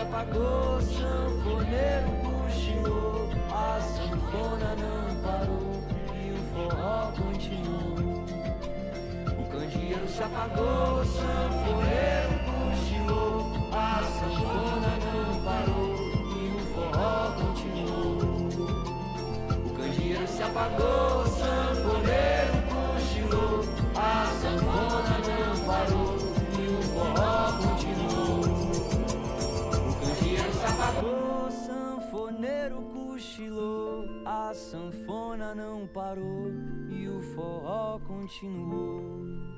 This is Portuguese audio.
apagou, sanfoneiro cochilou, a sanfona não parou e o forró continuou. O candeeiro se apagou, sanfoneiro cochilou, a sanfona não parou e o forró continuou. O candeeiro se apagou, sanfoneiro cochilou, a sanfona não parou e o forró continuou. O candeeiro se apagou, sanfoneiro cochilou, a sanfona não parou e o forró continuou.